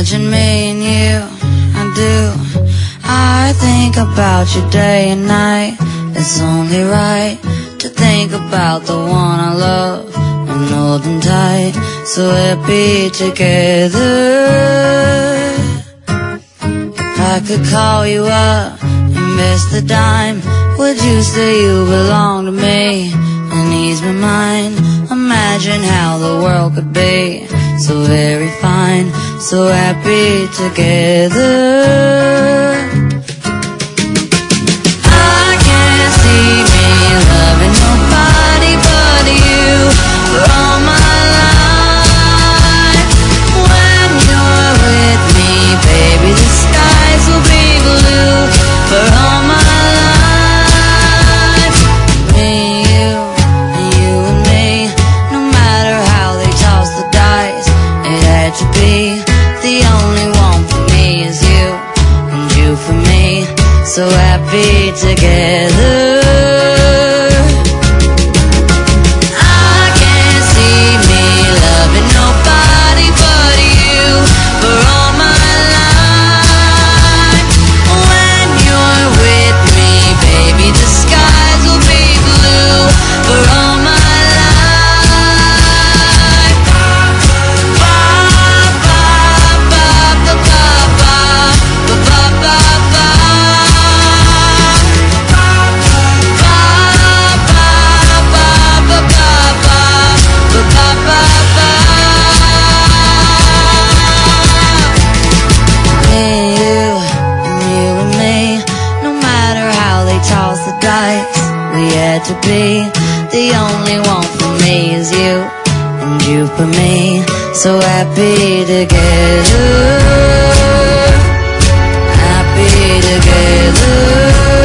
Imagine me and you, I do. I think about you day and night. It's only right to think about the one I love and hold them tight, so happy together. If I could call you up and miss the dime, would you say you belong to me and ease my mind? Imagine how the world could be so very fine, so happy together. I can't see me loving nobody but you for all my life. When you're with me, baby, the skies will be blue for all my life. Me and you and me, no matter how they toss the dice, it had to be. The only one for me is you, and you for me, so happy together. I can't see me loving nobody but you for all my life. When you're with me, baby, the skies will be blue for all my life. We had to be. The only one for me is you, and you for me, so happy together. Happy together.